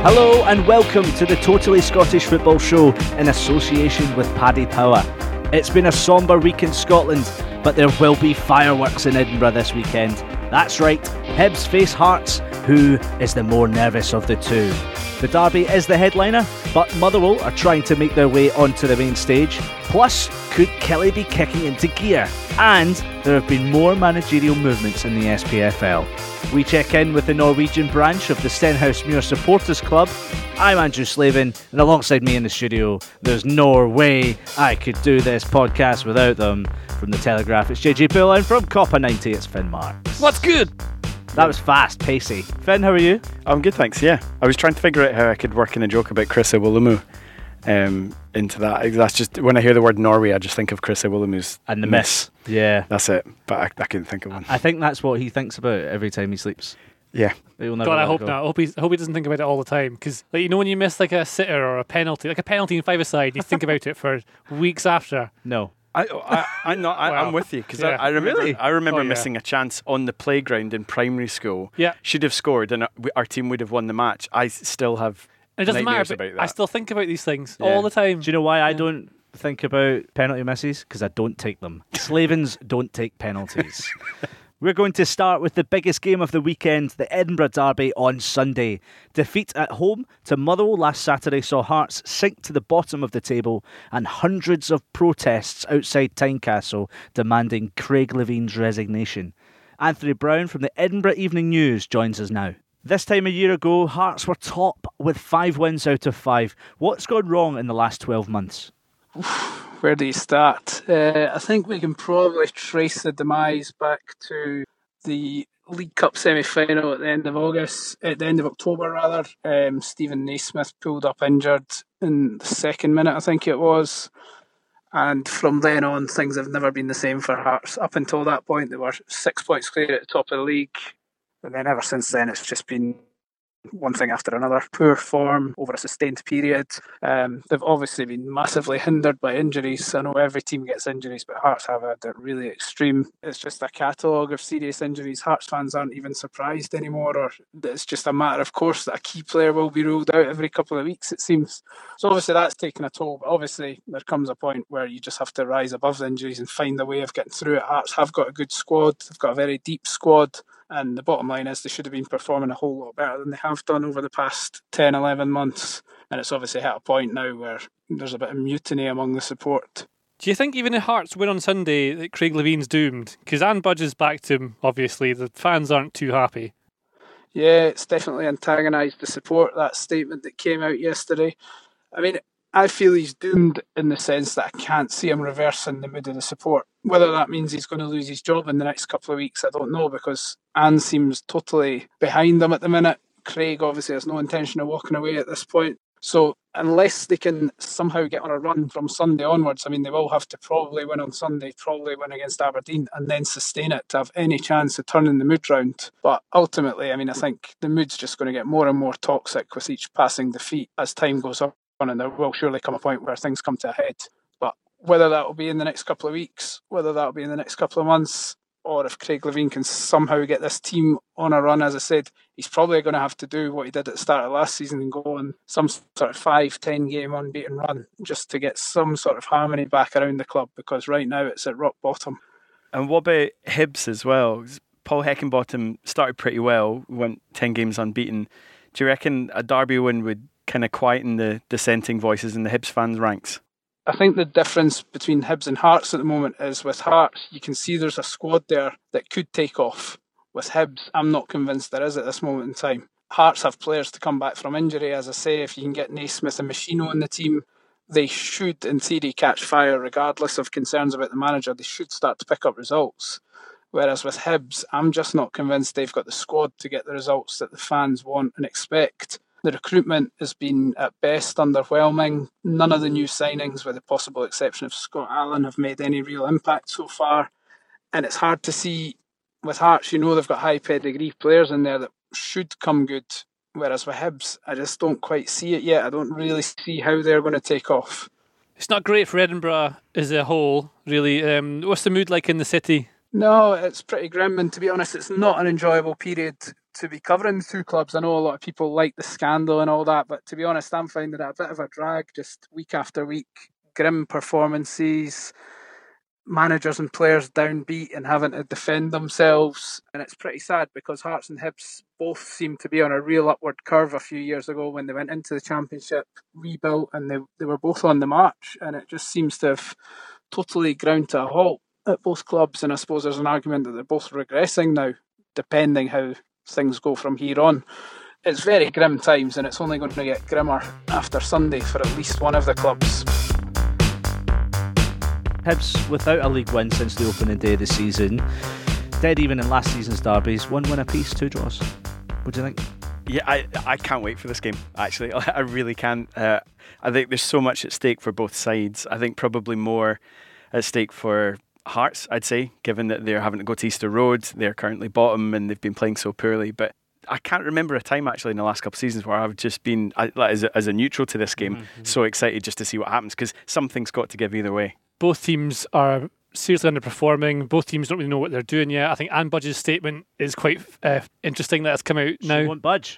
Hello and welcome to the Totally Scottish Football Show in association with Paddy Power. It's been a sombre week in Scotland, but there will be fireworks in Edinburgh this weekend. That's right, Hibs face Hearts, who is the more nervous of the two. The derby is the headliner, but Motherwell are trying to make their way onto the main stage. Plus, could Kelly be kicking into gear? And there have been more managerial movements in the SPFL. We check in with the Norwegian branch of the Stenhousemuir Supporters Club. I'm Andrew Slavin, and alongside me in the studio, there's no way I could do this podcast without them. From The Telegraph, it's JJ Poole, and from Copper 90, it's Finn Marks. What's good? That was fast, pacey. Finn, how are you? I'm good, thanks, yeah. I was trying to figure out how I could work in a joke about Chris Iwelumo into that. That's just, when I hear the word Norway, I just think of Chris Iwelumo's And the miss. Yeah. That's it, but I couldn't think of one. I think that's what he thinks about every time he sleeps. Yeah. God, I hope not. I hope he doesn't think about it all the time. Because, like, you know, when you miss like a sitter or a penalty in five-a-side, you think about it for weeks after. No. I'm with you because Yeah. I remember Oh, yeah. missing a chance on the playground in primary school. Yeah. Should have scored and our team would have won the match. I still have And it doesn't nightmares matter, but about that. I still think about these things Yeah. all the time. Do you know why I don't think about penalty misses? Because I don't take them. Slavins don't take penalties. We're going to start with the biggest game of the weekend, the Edinburgh Derby on Sunday. Defeat at home to Motherwell last Saturday saw Hearts sink to the bottom of the table and hundreds of protests outside Tynecastle demanding Craig Levine's resignation. Anthony Brown from the Edinburgh Evening News joins us now. This time a year ago, Hearts were top with 5 wins out of 5. What's gone wrong in the last 12 months? Where do you start? I think we can probably trace the demise back to the League Cup semi-final at the end of October rather. Stephen Naismith pulled up injured in the second minute, I think it was. And from then on, things have never been the same for Hearts. Up until that point, they were 6 points clear at the top of the league. And then ever since then, it's just been one thing after another. Poor form over a sustained period. They've obviously been massively hindered by injuries. I know every team gets injuries, but Hearts have had it really extreme. It's just a catalogue of serious injuries. Hearts fans aren't even surprised anymore, or it's just a matter of course that a key player will be ruled out every couple of weeks, it seems. So obviously that's taken a toll, but obviously there comes a point where you just have to rise above the injuries and find a way of getting through it. Hearts have got a good squad. They've got a very deep squad. And the bottom line is they should have been performing a whole lot better than they have done over the past 10, 11 months. And it's obviously hit a point now where there's a bit of mutiny among the support. Do you think even if Hearts win on Sunday that Craig Levine's doomed? Because Anne Budge has backed him, obviously. The fans aren't too happy. Yeah, it's definitely antagonised the support, that statement that came out yesterday. I mean, I feel he's doomed in the sense that I can't see him reversing the mood of the support. Whether that means he's going to lose his job in the next couple of weeks, I don't know, because Anne seems totally behind him at the minute. Craig obviously has no intention of walking away at this point. So unless they can somehow get on a run from Sunday onwards, I mean, they will have to probably win on Sunday, probably win against Aberdeen, and then sustain it to have any chance of turning the mood round. But ultimately, I mean, I think the mood's just going to get more and more toxic with each passing defeat as time goes on. And there will surely come a point where things come to a head. But whether that will be in the next couple of weeks, whether that will be in the next couple of months, or if Craig Levine can somehow get this team on a run, as I said, he's probably going to have to do what he did at the start of last season and go on some sort of 5-10 game unbeaten run just to get some sort of harmony back around the club, because right now it's at rock bottom. And what about Hibs as well? Paul Heckingbottom started pretty well, went 10 games unbeaten. Do you reckon a derby win would kind of quieten the dissenting voices in the Hibs fans' ranks? I think the difference between Hibs and Hearts at the moment is with Hearts, you can see there's a squad there that could take off. With Hibs, I'm not convinced there is at this moment in time. Hearts have players to come back from injury. As I say, if you can get Naismith and Machino in the team, they should, in theory, catch fire regardless of concerns about the manager. They should start to pick up results. Whereas with Hibs, I'm just not convinced they've got the squad to get the results that the fans want and expect. The recruitment has been at best underwhelming. None of the new signings, with the possible exception of Scott Allen, have made any real impact so far. And it's hard to see with Hearts, you know, they've got high pedigree players in there that should come good. Whereas with Hibs, I just don't quite see it yet. I don't really see how they're going to take off. It's not great for Edinburgh as a whole, really. What's the mood like in the city? No, it's pretty grim, and to be honest, it's not an enjoyable period to be covering the two clubs. I know a lot of people like the scandal and all that, but to be honest, I'm finding it a bit of a drag just week after week. Grim performances, managers and players downbeat and having to defend themselves. And it's pretty sad because Hearts and Hibs both seem to be on a real upward curve a few years ago when they went into the Championship, rebuilt, and they were both on the march. And it just seems to have totally ground to a halt at both clubs. And I suppose there's an argument that they're both regressing now, depending how things go from here on. It's very grim times, and it's only going to get grimmer after Sunday for at least one of the clubs. Hibs without a league win since the opening day of the season. Dead even in last season's derbies. 1 win apiece, 2 draws. What do you think? Yeah, I can't wait for this game, actually. I really can. I think there's so much at stake for both sides. I think probably more at stake for Hearts, I'd say, given that they're having to go to Easter Road. They're currently bottom and they've been playing so poorly. But I can't remember a time, actually, in the last couple of seasons where I've just been, as a neutral to this game, so excited just to see what happens, because something's got to give either way. Both teams are seriously underperforming. Both teams don't really know what they're doing yet. I think Anne Budge's statement is quite interesting that has come out now. She won't budge.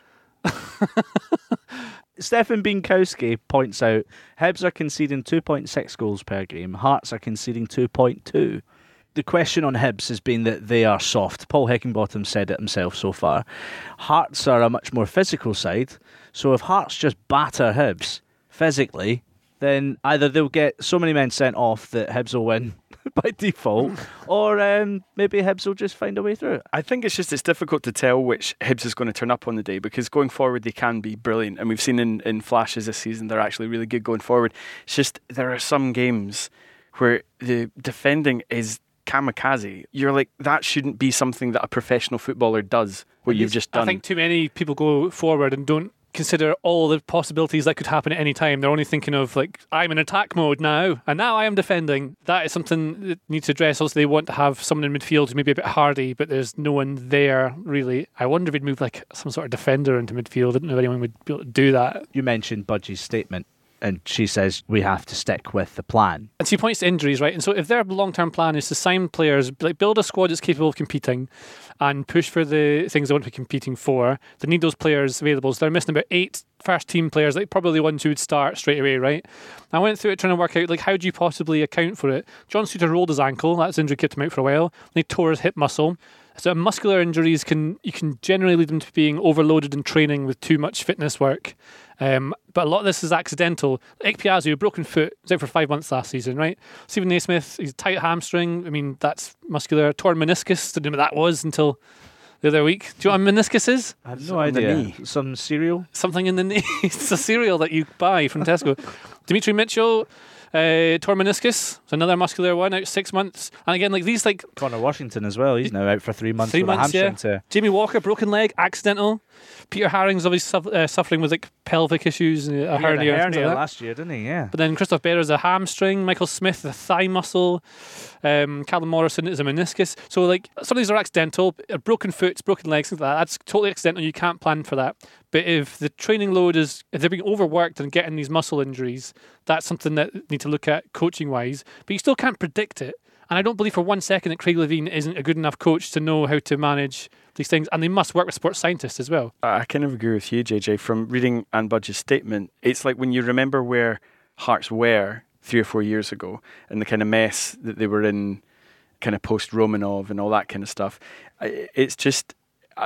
Stefan Bienkowski points out Hibs are conceding 2.6 goals per game. Hearts are conceding 2.2. The question on Hibs has been that they are soft. Paul Heckingbottom said it himself so far. Hearts are a much more physical side. So if Hearts just batter Hibs physically, then either they'll get so many men sent off that Hibs will win by default, or maybe Hibs will just find a way through it. I think it's difficult to tell which Hibs is going to turn up on the day, because going forward they can be brilliant, and we've seen in flashes this season they're actually really good going forward. It's just there are some games where the defending is kamikaze. You're like, that shouldn't be something that a professional footballer does, what you've just done. I think too many people go forward and don't consider all the possibilities that could happen at any time. They're only thinking of, like, I'm in attack mode now, and now I am defending. That is something that needs to address. Also, they want to have someone in midfield who's maybe a bit hardy, but there's no one there, really. I wonder if we'd move, like, some sort of defender into midfield. I didn't know if anyone would be able to do that. You mentioned Budgie's statement, and she says we have to stick with the plan. And she points to injuries, right? And so if their long-term plan is to sign players, like build a squad that's capable of competing and push for the things they want to be competing for, they need those players available. So they're missing about 8 first-team players, like probably the ones who would start straight away, right? I went through it trying to work out, like, how do you possibly account for it? John Souttar rolled his ankle. That's injury kept him out for a while. They tore his hip muscle. So muscular injuries can generally lead them to being overloaded in training with too much fitness work. But a lot of this is accidental. Ekpiazu, a broken foot, was out for 5 months last season, right? Stephen Naismith, he's a tight hamstring. I mean, that's muscular. Torn meniscus, didn't know what that was until the other week. Do you know what a meniscus is? I have no idea. Some cereal? Something in the knee. It's a cereal that you buy from Tesco. Dimitri Mitchell, torn meniscus, it's another muscular one, out 6 months. And again, like these, like Connor Washington as well. He's now out for 3 months. 3 with months, a hamstring yeah. Jamie Walker, broken leg, accidental. Peter Haring's obviously suffering with like pelvic issues, a hernia. He had a hernia like last year, didn't he? Yeah. But then Christoph Berra's a hamstring. Michael Smith, a thigh muscle. Callum Morrison is a meniscus. So like some of these are accidental. Broken foot, broken legs, things like that. That's totally accidental. You can't plan for that. But if the training load if they're being overworked and getting these muscle injuries, that's something that you need to look at coaching wise. But you still can't predict it. And I don't believe for 1 second that Craig Levein isn't a good enough coach to know how to manage these things. And they must work with sports scientists as well. I kind of agree with you, JJ. From reading Anne Budge's statement, it's like when you remember where Hearts were 3 or 4 years ago and the kind of mess that they were in, kind of post-Romanov and all that kind of stuff. It's just,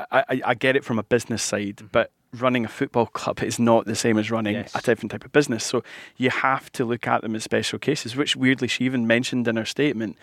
I get it from a business side, but running a football club is not the same as running a different type of business. So you have to look at them as special cases, which weirdly she even mentioned in her statement.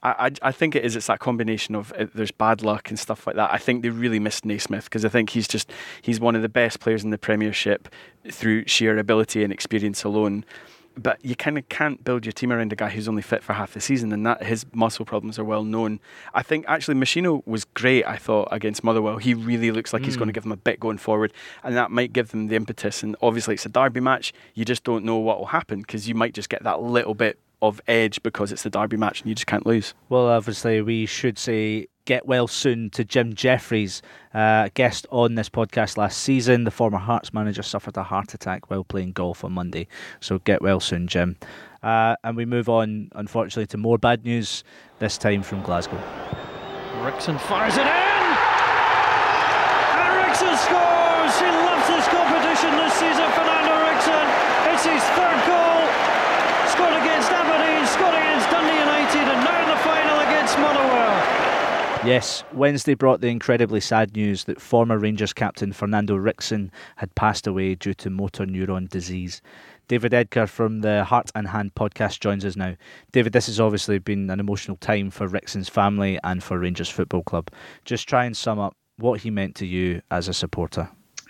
I think it's that combination of there's bad luck and stuff like that. I think they really missed Naismith because I think he's one of the best players in the Premiership through sheer ability and experience alone. But you kind of can't build your team around a guy who's only fit for half the season, and that his muscle problems are well known. I think actually Machino was great, I thought, against Motherwell. He really looks like he's going to give them a bit going forward, and that might give them the impetus. And obviously it's a derby match. You just don't know what will happen because you might just get that little bit of edge because it's the derby match and you just can't lose. Well, obviously we should say get well soon to Jim Jeffries, guest on this podcast last season. The former Hearts manager suffered a heart attack while playing golf on Monday. So get well soon, Jim. And we move on, unfortunately, to more bad news, this time from Glasgow. Rickson fires it in! And Yes, Wednesday brought the incredibly sad news that former Rangers captain Fernando Ricksen had passed away due to motor neuron disease. David Edgar from the Heart and Hand podcast joins us now. David, this has obviously been an emotional time for Ricksen's family and for Rangers Football Club. Just try and sum up what he meant to you as a supporter.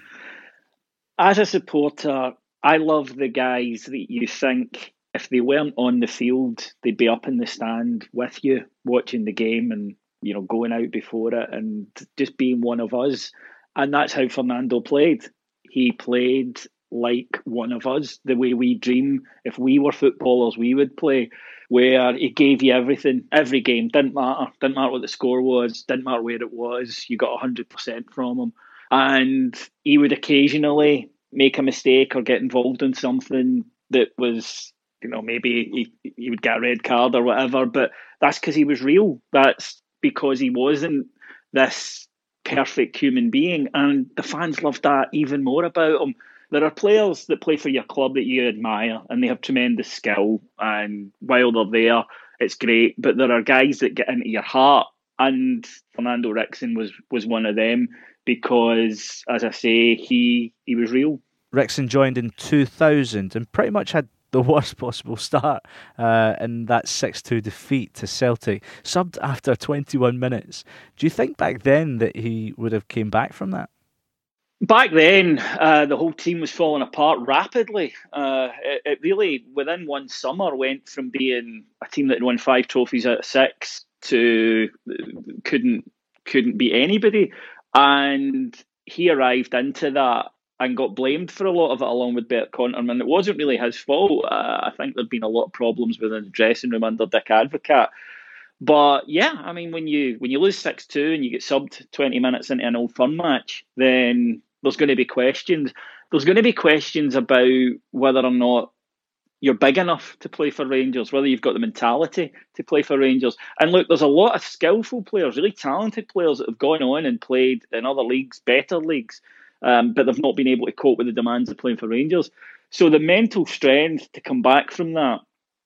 As a supporter, I love the guys that you think if they weren't on the field, they'd be up in the stand with you, watching the game and, you know, going out before it and just being one of us. And that's how Fernando played. He played like one of us, the way we dream. If we were footballers, we would play, where he gave you everything, every game. Didn't matter what the score was, didn't matter where it was. You got 100% from him. And he would occasionally make a mistake or get involved in something that was, you know, maybe he would get a red card or whatever, but that's because he was real. That's because he wasn't this perfect human being, and the fans loved that even more about him. There are players that play for your club that you admire and they have tremendous skill, and while they're there, it's great, but there are guys that get into your heart, and Fernando Ricksen was one of them because, as I say, he was real. Ricksen joined in 2000 and pretty much had the worst possible start in that 6-2 defeat to Celtic, subbed after 21 minutes. Do you think back then that he would have came back from that? Back then, the whole team was falling apart rapidly. It really, within one summer, went from being a team that had won 5 trophies out of 6 to couldn't beat anybody. And he arrived into that and got blamed for a lot of it, along with Bert Conterman. It wasn't really his fault. I think there'd been a lot of problems within the dressing room under Dick Advocaat. But yeah, I mean, when you lose 6-2 and you get subbed 20 minutes into an Old Firm match, then there's going to be questions. There's going to be questions about whether or not you're big enough to play for Rangers, whether you've got the mentality to play for Rangers. And look, there's a lot of skillful players, really talented players that have gone on and played in other leagues, better leagues, but they've not been able to cope with the demands of playing for Rangers. So the mental strength to come back from that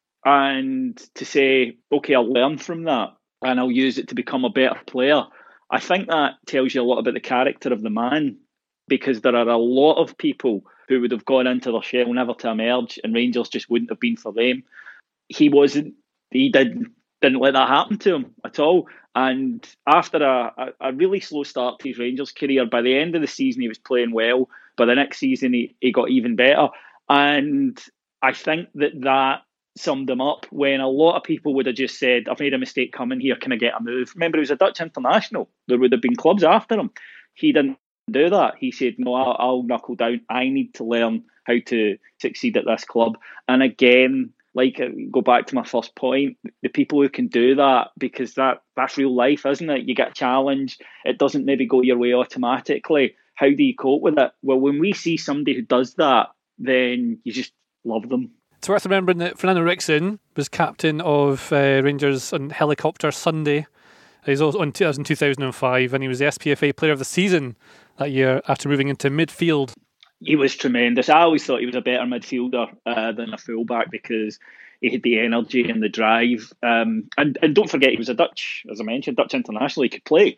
and to say, okay, I'll learn from that and I'll use it to become a better player, I think that tells you a lot about the character of the man, because there are a lot of people who would have gone into their shell never to emerge, and Rangers just wouldn't have been for them. He didn't let that happen to him at all. And after a really slow start to his Rangers career, by the end of the season he was playing well. By the next season he got even better. And I think that summed him up when a lot of people would have just said, I've made a mistake coming here, can I get a move? Remember, he was a Dutch international. There would have been clubs after him. He didn't do that. He said, no, I'll knuckle down. I need to learn how to succeed at this club. And again, like, go back to my first point, the people who can do that, because that's real life, isn't it? You get a challenge, it doesn't maybe go your way automatically. How do you cope with it? Well, when we see somebody who does that, then you just love them. It's worth remembering that Fernando Ricksen was captain of Rangers on Helicopter Sunday. He's also on 2005, and he was the SPFA Player of the Season that year after moving into midfield. He was tremendous. I always thought he was a better midfielder than a fullback because he had the energy and the drive. And don't forget, he was a Dutch, as I mentioned, Dutch international. He could play.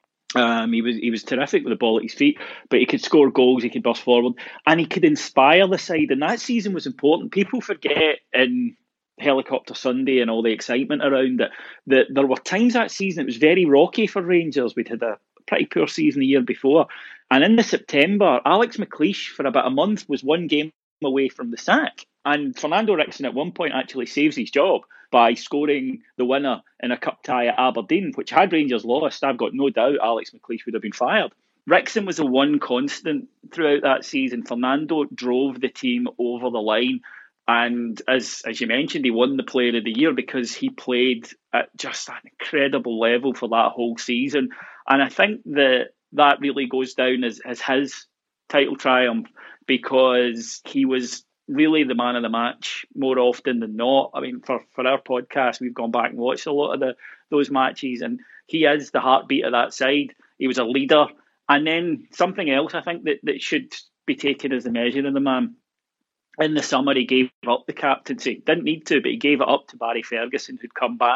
He was terrific with the ball at his feet, but he could score goals, he could burst forward, and he could inspire the side. And that season was important. People forget in Helicopter Sunday and all the excitement around it that there were times that season it was very rocky for Rangers. We'd had a pretty poor season the year before. And in the September, Alex McLeish for about a month was one game away from the sack. And Fernando Ricksen at one point actually saves his job by scoring the winner in a cup tie at Aberdeen, which had Rangers lost, I've got no doubt Alex McLeish would have been fired. Ricksen was the one constant throughout that season. Fernando drove the team over the line. And as you mentioned, he won the Player of the Year because he played at just an incredible level for that whole season. And I think that really goes down as his title triumph because he was really the man of the match more often than not. I mean, for our podcast, we've gone back and watched a lot of those matches, and he is the heartbeat of that side. He was a leader. And then something else I think that should be taken as the measure of the man. In the summer, he gave up the captaincy. Didn't need to, but he gave it up to Barry Ferguson, who'd come back.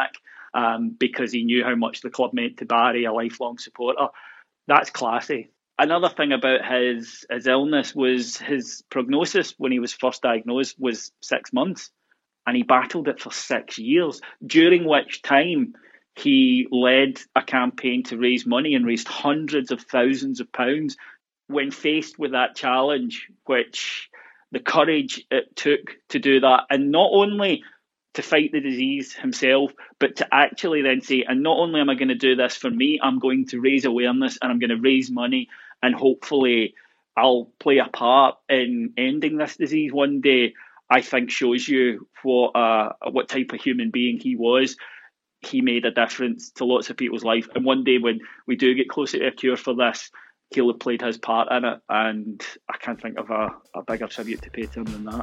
because he knew how much the club meant to Barry, a lifelong supporter. That's classy. Another thing about his illness was his prognosis when he was first diagnosed was 6 months, and he battled it for 6 years, during which time he led a campaign to raise money and raised hundreds of thousands of pounds. When faced with that challenge, which the courage it took to do that, and not only to fight the disease himself, but to actually then say, and not only am I going to do this for me, I'm going to raise awareness and I'm going to raise money, and hopefully I'll play a part in ending this disease one day, I think shows you what type of human being he was. He made a difference to lots of people's life. And one day when we do get closer to a cure for this, he'll have played his part in it. And I can't think of a bigger tribute to pay to him than that.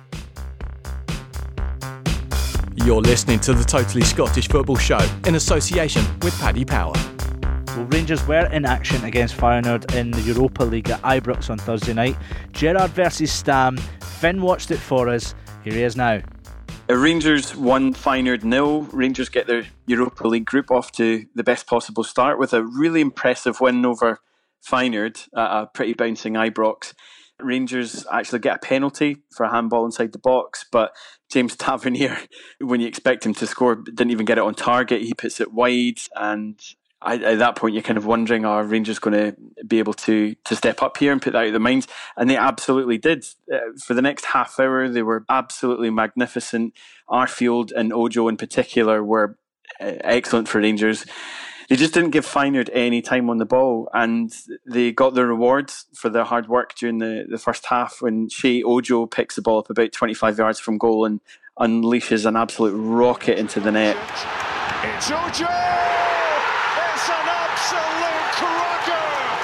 You're listening to the Totally Scottish Football Show in association with Paddy Power. Well, Rangers were in action against Feyenoord in the Europa League at Ibrox on Thursday night. Gerrard versus Stam. Finn watched it for us. Here he is now. Rangers won, Feyenoord 0. Rangers get their Europa League group off to the best possible start with a really impressive win over Feyenoord at a pretty bouncing Ibrox. Rangers actually get a penalty for a handball inside the box, but James Tavernier, when you expect him to score, didn't even get it on target. He puts it wide, and at that point you're kind of wondering, are Rangers going to be able to step up here and put that out of their minds? And they absolutely did. For the next half hour, they were absolutely magnificent. Arfield and Ojo in particular were excellent for Rangers. They just didn't give Feyenoord any time on the ball, and they got their rewards for their hard work during the first half when Shea Ojo picks the ball up about 25 yards from goal and unleashes an absolute rocket into the net. It's Ojo! It's an absolute cracker!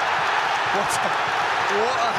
What a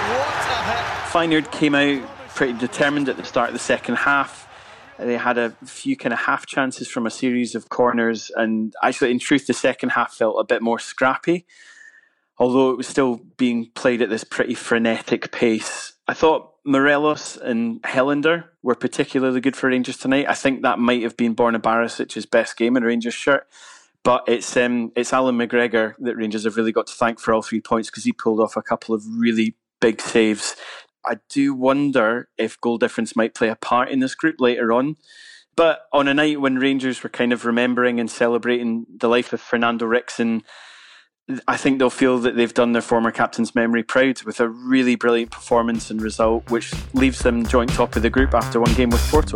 hit! Feyenoord came out pretty determined at the start of the second half. They had a few kind of half chances from a series of corners, and actually in truth the second half felt a bit more scrappy, although it was still being played at this pretty frenetic pace. I thought Morelos and Helander were particularly good for Rangers tonight. I think that might have been Borna Barisic's best game in a Rangers shirt, but it's Alan McGregor that Rangers have really got to thank for all 3 points, because he pulled off a couple of really big saves. I do wonder if goal difference might play a part in this group later on. But on a night when Rangers were kind of remembering and celebrating the life of Fernando Rickson, I think they'll feel that they've done their former captain's memory proud with a really brilliant performance and result, which leaves them joint top of the group after one game with Porto.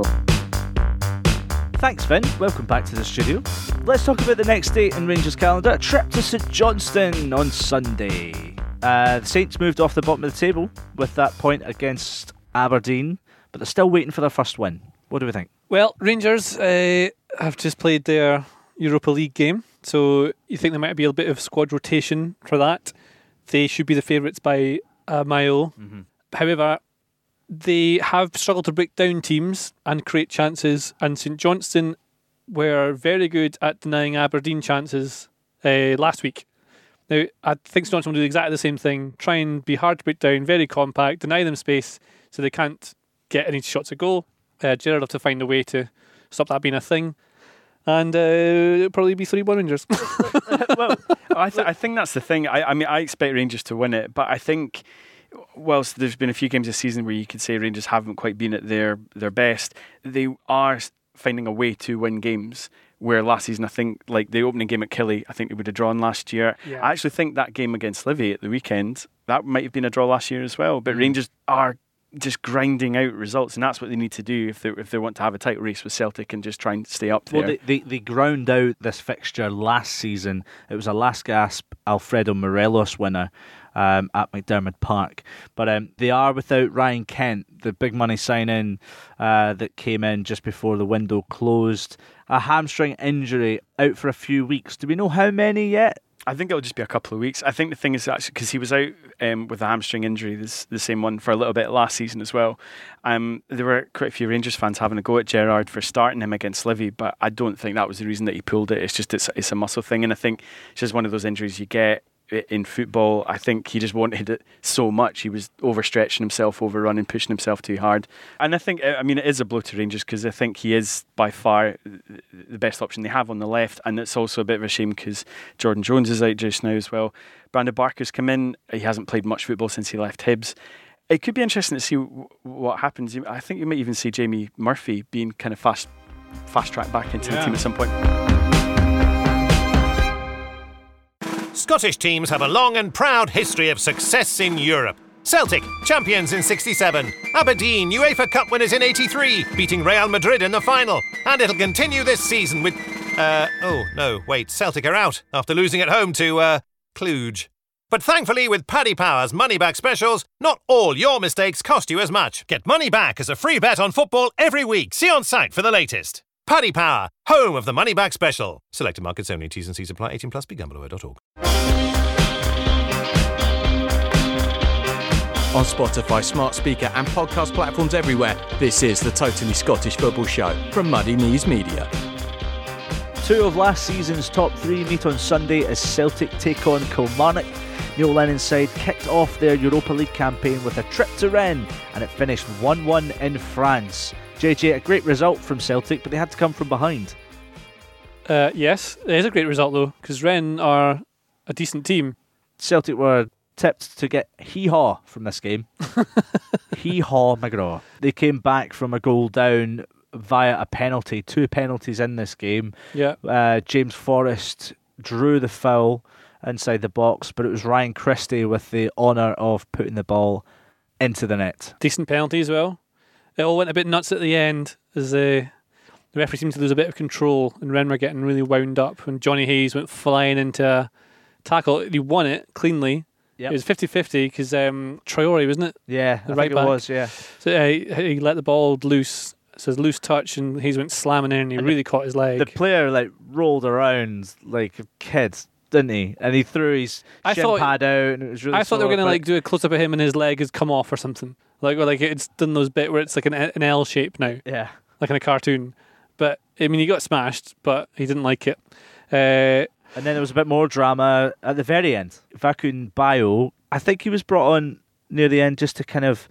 Thanks, Finn. Welcome back to the studio. Let's talk about the next date in Rangers' calendar. A trip to St Johnstone on Sunday. The Saints moved off the bottom of the table with that point against Aberdeen, but they're still waiting for their first win. What do we think? Well, Rangers have just played their Europa League game, so you think there might be a bit of squad rotation for that. They should be the favourites by a mile. Mm-hmm. However, they have struggled to break down teams and create chances, and St Johnstone were very good at denying Aberdeen chances last week. Now, I think St Johnstone will do exactly the same thing, try and be hard to break down, very compact, deny them space so they can't get any shots at goal. Gerrard will have to find a way to stop that being a thing. And it'll probably be 3-1 Rangers. Well, I think that's the thing. I mean, I expect Rangers to win it, but I think whilst there's been a few games this season where you could say Rangers haven't quite been at their best, they are finding a way to win games. Where last season, I think, like the opening game at Killie, I think they would have drawn last year. Yeah. I actually think that game against Livy at the weekend, that might have been a draw last year as well. But Rangers are just grinding out results, and that's what they need to do if they want to have a title race with Celtic and just try and stay up there. Well, they ground out this fixture last season. It was a last gasp Alfredo Morelos winner at McDermott Park. But they are without Ryan Kent, the big money signing that came in just before the window closed. A hamstring injury, out for a few weeks. Do we know how many yet? I think it'll just be a couple of weeks. I think the thing is actually because he was out with a hamstring injury, the same one for a little bit last season as well. There were quite a few Rangers fans having a go at Gerrard for starting him against Livy, but I don't think that was the reason that he pulled it. It's just it's a muscle thing, and I think it's just one of those injuries you get in football. I think he just wanted it so much. He was overstretching himself, overrunning, pushing himself too hard. And I think, it is a blow to Rangers because I think he is by far the best option they have on the left. And it's also a bit of a shame because Jordan Jones is out just now as well. Brandon Barker's come in. He hasn't played much football since he left Hibs. It could be interesting to see what happens. I think you might even see Jamie Murphy being kind of fast track back into the team at some point. Scottish teams have a long and proud history of success in Europe. Celtic, champions in 67. Aberdeen, UEFA Cup winners in 83, beating Real Madrid in the final. And it'll continue this season with... Celtic are out after losing at home to, Cluj. But thankfully, with Paddy Power's money back specials, not all your mistakes cost you as much. Get money back as a free bet on football every week. See on site for the latest. Paddy Power, home of the money back special. Selected markets only. T's and C's apply. 18 plus. BeGambleAware.org. On Spotify, smart speaker and podcast platforms everywhere, this is the Totally Scottish Football Show from Muddy Knees Media. 2 of last season's top 3 meet on Sunday as Celtic take on Kilmarnock. Neil Lennon's side kicked off their Europa League campaign with a trip to Rennes, and it finished 1-1 in France. JJ, a great result from Celtic, but they had to come from behind. Yes, it is a great result though, because Rennes are a decent team. Celtic were tipped to get hee-haw from this game. Hee-haw McGraw. They came back from a goal down via a penalty. 2 penalties in this game. Yeah. James Forrest drew the foul inside the box, but it was Ryan Christie with the honour of putting the ball into the net. Decent penalty as well. It all went a bit nuts at the end as the referee seemed to lose a bit of control and Rennes were getting really wound up when Johnny Hayes went flying into a tackle. He won it cleanly. Yep. It was 50-50 because Traore, wasn't it? Yeah, the I right think it back. was, yeah. So he let the ball loose. So it's a loose touch and Hayes went slamming in and he really caught his leg. The player rolled around like a kid, didn't he? And he threw his shin pad out and it was really I thought they were going to do a close-up of him and his leg has come off or something. Like it's done those bit where it's like an L shape now. Yeah. Like in a cartoon. But, I mean, he got smashed, but he didn't like it. And then there was a bit more drama at the very end. Vakun Bayo, I think he was brought on near the end just to kind of,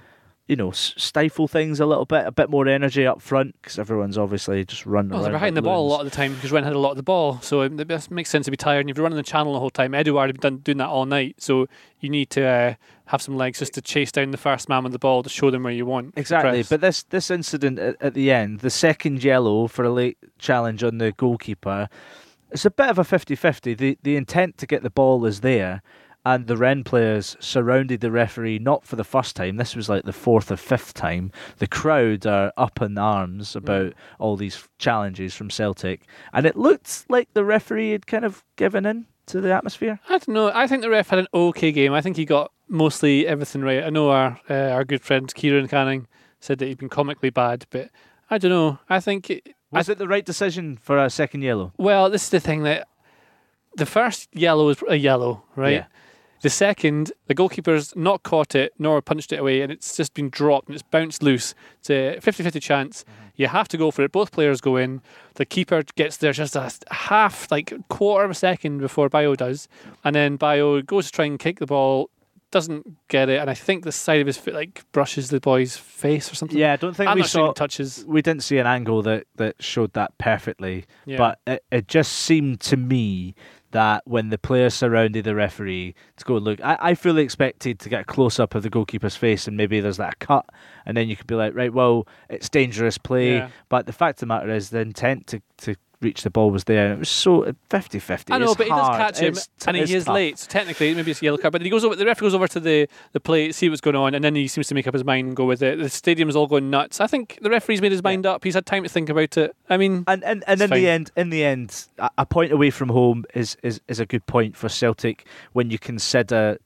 stifle things a little bit, a bit more energy up front, because everyone's obviously just running around. They're behind the ball a lot of the time because Rennes had a lot of the ball, so it makes sense to be tired. And if you're running the channel the whole time, Edouard had been doing that all night, so you need to have some legs just to chase down the first man with the ball to show them where you want. Exactly, but this incident at the end, the second yellow for a late challenge on the goalkeeper, it's a bit of a 50-50. The intent to get the ball is there, and the Rennes players surrounded the referee not for the first time. This was like the 4th or 5th time. The crowd are up in arms about all these challenges from Celtic, and it looked like the referee had kind of given in to the atmosphere. I don't know. I think the ref had an okay game. I think he got mostly everything right. I know our good friend Kieran Canning said that he'd been comically bad, but I don't know. I think... Was it the right decision for a second yellow? Well, this is the thing, that the first yellow is a yellow, right? Yeah. The second, the goalkeeper's not caught it nor punched it away, and it's just been dropped and it's bounced loose. It's a 50-50 chance. You have to go for it. Both players go in. The keeper gets there just a half, quarter of a second before Bayo does, and then Bayo goes to try and kick the ball, doesn't get it, and I think the side of his foot brushes the boy's face or something. Yeah, I don't think I'm we not sure saw touches. We didn't see an angle that showed that perfectly, Yeah. but it just seemed to me that when the players surrounded the referee to go look, I fully expected to get a close-up of the goalkeeper's face and maybe there's that cut, and then you could be like, right, well, it's dangerous play, Yeah. but the fact of the matter is the intent to reach the ball was there, and it was so 50-50. I know, It's but he hard. does catch him, and he it's is tough. late, so technically maybe it's a yellow card. But he goes over. The referee goes over to the plate, see what's going on, and then he seems to make up his mind and go with it. The stadium's all going nuts. I think the referee's made his mind up. He's had time to think about it. I mean, and in the end, a point away from home is a good point for Celtic when you consider,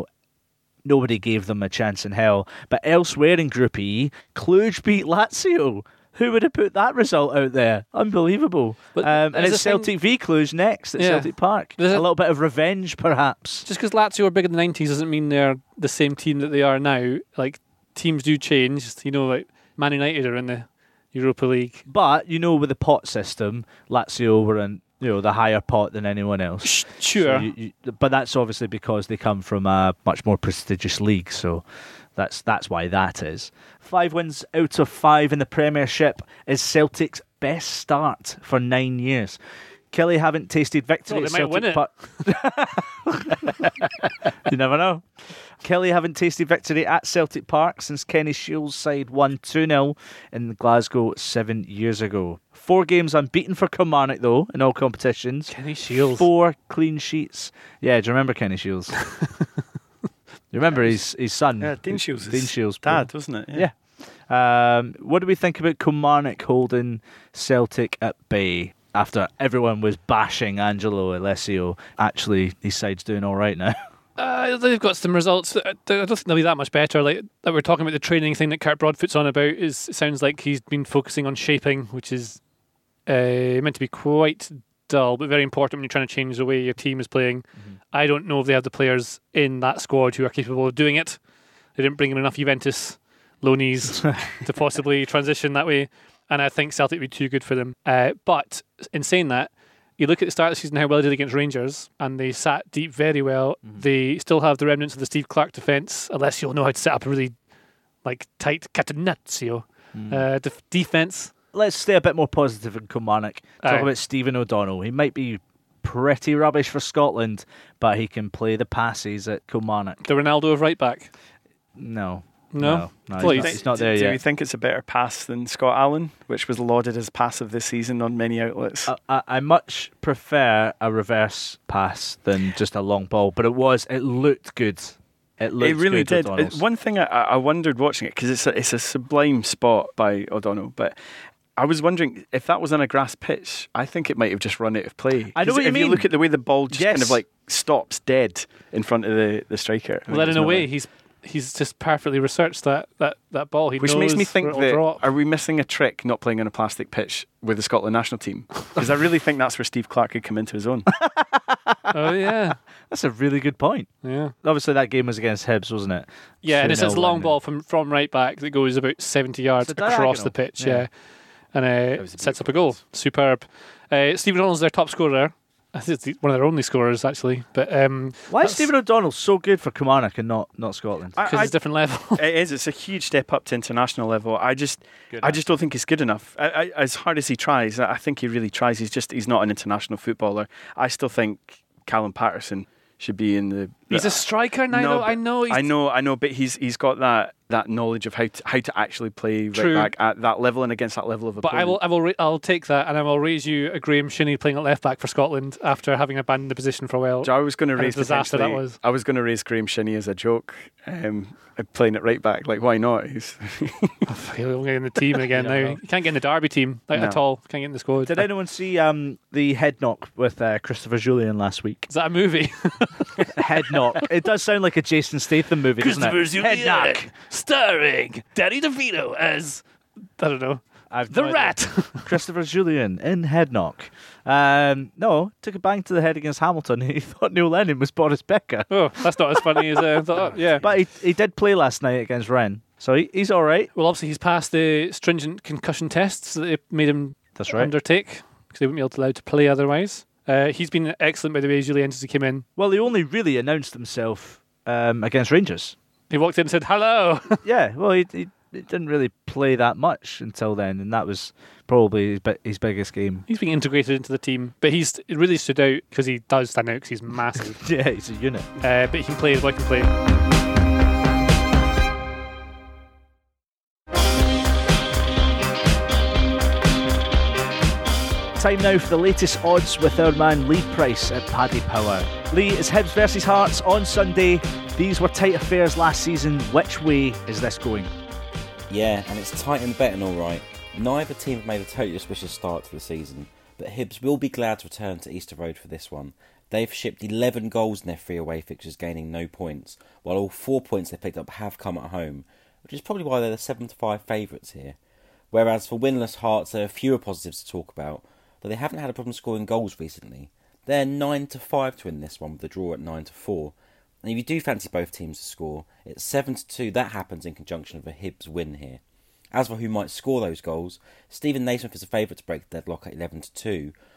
nobody gave them a chance in hell. But elsewhere in Group E, Cluj beat Lazio. Who would have put that result out there? Unbelievable. But and there's it's a thing- Celtic v Cluj next at Yeah. Celtic Park. There's a a- little bit of revenge, perhaps. just because Lazio were big in the 90s doesn't mean they're the same team that they are now. Teams do change. Man United are in the Europa League. But, with the pot system, Lazio were in the higher pot than anyone else. Sure. So but that's obviously because they come from a much more prestigious league, so that's why that is. 5 wins out of 5 in the Premiership is Celtic's best start for 9 years. Kelly haven't tasted victory at Celtic Park. You never know. Kelly haven't tasted victory at Celtic Park since Kenny Shiels' side won 2-0 in Glasgow 7 years ago. 4 games unbeaten for Kilmarnock, though, in all competitions. Kenny Shiels. 4 clean sheets. Yeah, do you remember Kenny Shiels? You remember his son? Yeah, Dean Shiels. Dean Shiels' dad, wasn't it? Yeah. What do we think about Kilmarnock holding Celtic at bay after everyone was bashing Angelo Alessio? Actually, his side's doing all right now. They've got some results. I don't think they'll be that much better. Like we're talking about the training thing that Kurt Broadfoot's on about. It sounds like he's been focusing on shaping, which is meant to be quite dull, but very important when you're trying to change the way your team is playing. Mm-hmm. I don't know if they have the players in that squad who are capable of doing it. They didn't bring in enough Juventus loanees to possibly transition that way, and I think Celtic would be too good for them. But in saying that, you look at the start of the season, how well they did against Rangers, and they sat deep very well. Mm-hmm. They still have the remnants of the Steve Clarke defence, unless you'll know how to set up a really tight catenaccio defence. Let's stay a bit more positive in Kilmarnock. Talk about Stephen O'Donnell. He might be pretty rubbish for Scotland, but he can play the passes at Kilmarnock. The Ronaldo of right back? No, he's not there yet. Do you think it's a better pass than Scott Allen, which was lauded as pass of this season on many outlets? I much prefer a reverse pass than just a long ball, but it looked good. It really good, did. One thing I wondered watching it, because it's a sublime spot by O'Donnell, but I was wondering if that was on a grass pitch. I think it might have just run out of play. I know what you mean. If you look at the way the ball just kind of stops dead in front of the striker. Well, in a way, he's just perfectly researched that ball. Which makes me think are we missing a trick not playing on a plastic pitch with the Scotland national team? Because I really think that's where Steve Clarke could come into his own. Oh yeah, that's a really good point. Yeah, obviously that game was against Hibs, wasn't it? Yeah, and it's a long ball from right back that goes about 70 yards across the pitch. Yeah. And sets up a goal. Superb. Stephen O'Donnell's their top scorer. I think it's one of their only scorers, actually. But why is Stephen O'Donnell so good for Kilmarnock and not Scotland? Because it's a different level. It is. It's a huge step up to international level. I just don't think he's good enough. As hard as he tries, I think he really tries. He's not an international footballer. I still think Callum Patterson should be in the. He's a striker now. No, I know. But he's got that knowledge of how to actually play right back at that level and against that level of opponent. But I'll take that, and I will raise you a Graham Shinney playing at left back for Scotland after having abandoned the position for a while. I was going to raise disaster that was. I was going to raise Graham Shinney as a joke, playing at right back. Like, why not? He'll get in the team again now. He can't get in the Derby team at all. Can't get in the squad. Did anyone see the head knock with Christopher Julian last week? Is that a movie? Head knock. It does sound like a Jason Statham movie, doesn't it? Christopher Julian, head knock, starring Danny DeVito as the Rat. Christopher Julian in Head Knock. No, took a bang to the head against Hamilton. He thought Neil Lennon was Boris Becker. Oh, that's not as funny as I thought. Yeah, but he did play last night against Rennes, so he's all right. Well, obviously he's passed the stringent concussion tests that they made him undertake because they wouldn't be allowed to play otherwise. He's been excellent, by the way, Julian, since he came in. Well, he only really announced himself against Rangers. He walked in and said, hello. Yeah, well, he didn't really play that much until then, and that was probably his biggest game. He's being integrated into the team, but it really stood out because he does stand out because he's massive. Yeah, he's a unit. But he can play as well can play. Time now for the latest odds with our man Lee Price at Paddy Power. Lee, it's Hibs versus Hearts on Sunday. These were tight affairs last season. Which way is this going? Yeah, and it's tight in the betting, all right. Neither team have made a totally auspicious start to the season, but Hibs will be glad to return to Easter Road for this one. They've shipped 11 goals in their 3 away fixtures, gaining no points, while all 4 points they picked up have come at home, which is probably why they're the 7-5 favourites here. Whereas for winless Hearts, there are fewer positives to talk about, though they haven't had a problem scoring goals recently. They're 9-5 to win this one, with a draw at 9-4. And if you do fancy both teams to score, it's 7-2. That happens in conjunction with a Hibs win here. As for who might score those goals, Stephen Naismith is a favourite to break the deadlock at 11-2,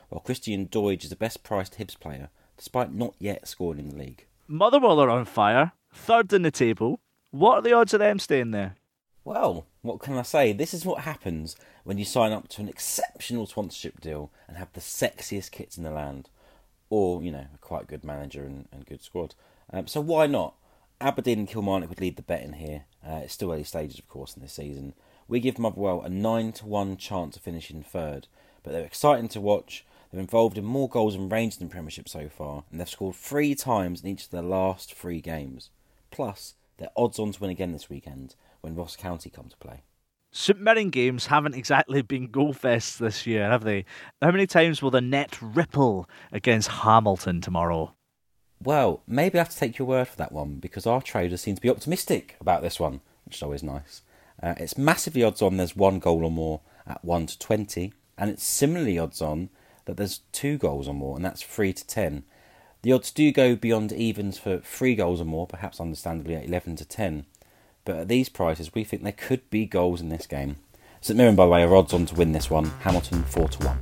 while Christian Doidge is the best priced Hibs player, despite not yet scoring in the league. Motherwell are on fire, third in the table. What are the odds of them staying there? Well, what can I say? This is what happens when you sign up to an exceptional sponsorship deal and have the sexiest kits in the land. Or, a quite good manager and good squad. So why not? Aberdeen and Kilmarnock would lead the bet in here. It's still early stages, of course, in this season. We give Motherwell a 9-1 chance of finishing third. But they're exciting to watch. They're involved in more goals and range than Premiership so far. And they've scored 3 times in each of their last 3 games. Plus, they're odds on to win again this weekend when Ross County come to play. St Mirren games haven't exactly been goal fests this year, have they? How many times will the net ripple against Hamilton tomorrow? Well, maybe I have to take your word for that one, because our traders seem to be optimistic about this one, which is always nice. It's massively odds on there's 1 goal or more at 1-20, and it's similarly odds on that there's 2 goals or more, and that's 3-10. The odds do go beyond evens for 3 goals or more, perhaps understandably at 11-10. But at these prices, we think there could be goals in this game. St Mirren, by the way, are odds on to win this one. Hamilton 4-1.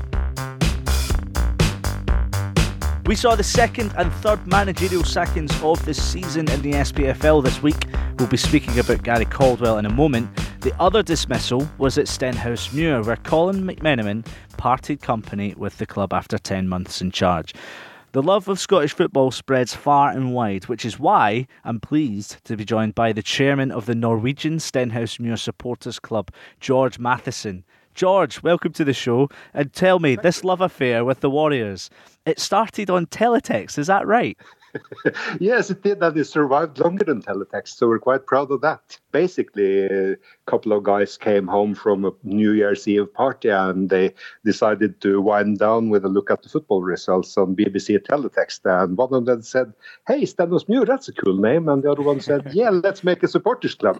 We saw the second and third managerial sackings of the season in the SPFL this week. We'll be speaking about Gary Caldwell in a moment. The other dismissal was at Stenhousemuir, where Colin McMenamin parted company with the club after 10 months in charge. The love of Scottish football spreads far and wide, which is why I'm pleased to be joined by the chairman of the Norwegian Stenhousemuir Supporters Club, George Matheson. George, welcome to the show. And tell me, this love affair with the Warriors, it started on teletext, is that right? Yes, it did, and it survived longer than teletext, so we're quite proud of that. Basically, a couple of guys came home from a New Year's Eve party and they decided to wind down with a look at the football results on BBC teletext. And one of them said, "Hey, Stenhousemuir, that's a cool name." And the other one said, "Yeah, let's make a supporters club."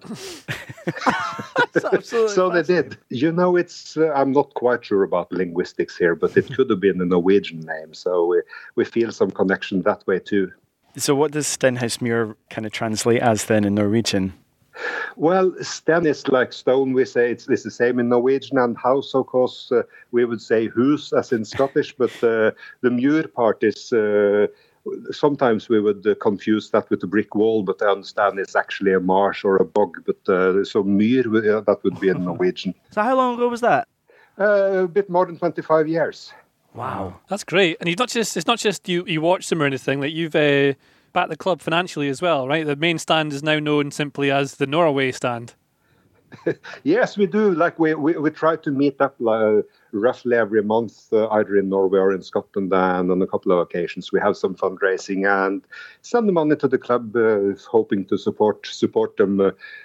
So they did. It's I'm not quite sure about linguistics here, but it could have been a Norwegian name. So we feel some connection that way too. So what does Stenhousemuir kind of translate as then in Norwegian? Well, Sten is like stone. We say it's the same in Norwegian, and house, of course, we would say hus as in Scottish, but the muir part is, sometimes we would confuse that with a brick wall, but I understand it's actually a marsh or a bog, but so muir, that would be in Norwegian. So how long ago was that? A bit more than 25 years. Wow, that's great. And it's not just you watch them or anything. Like you've backed the club financially as well, right? The main stand is now known simply as the Norway stand. Yes, we do. Like we try to meet up roughly every month, either in Norway or in Scotland, and on a couple of occasions we have some fundraising and send the money to the club, hoping to support them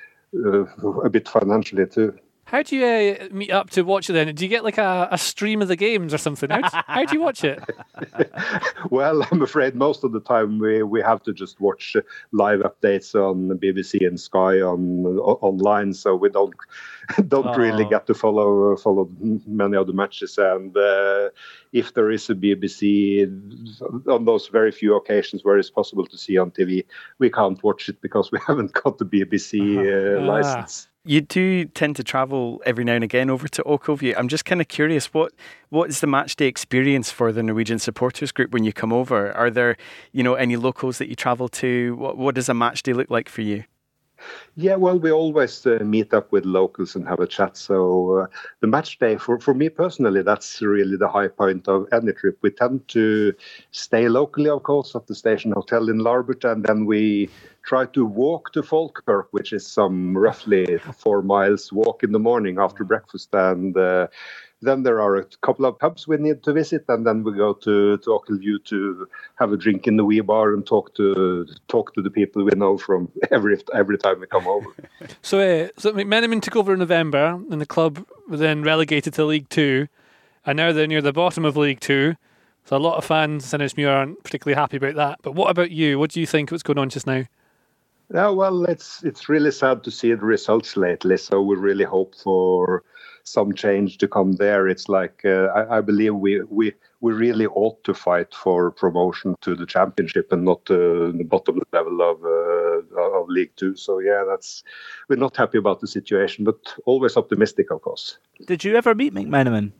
a bit financially too. How do you meet up to watch it then? Do you get like a stream of the games or something? How do you watch it? Well, I'm afraid most of the time we have to just watch live updates on BBC and Sky online, so we don't really get to follow many of the matches. And if there is a BBC on those very few occasions where it's possible to see on TV, we can't watch it because we haven't got the BBC license. You do tend to travel every now and again over to Oakleview. I'm just kind of curious, what is the match day experience for the Norwegian supporters group when you come over? Are there, any locals that you travel to? What does a match day look like for you? Yeah, well, we always meet up with locals and have a chat. So the match day, for me personally, that's really the high point of any trip. We tend to stay locally, of course, at the Station Hotel in Larbert, and then we try to walk to Falkirk, which is some roughly 4 miles walk in the morning after breakfast. And then there are a couple of pubs we need to visit, and then we go to Oakleview to have a drink in the wee bar and talk to the people we know from every time we come over. So McMenamin took over in November, and the club were then relegated to League Two, and now they're near the bottom of League Two. So a lot of fans in Stenhousemuir aren't particularly happy about that. But what about you? What do you think what's going on just now? Yeah, well, it's really sad to see the results lately. So we really hope for some change to come there. It's like I believe we really ought to fight for promotion to the championship and not the bottom level of League Two. So yeah, we're not happy about the situation, but always optimistic, of course. Did you ever meet McMenamin?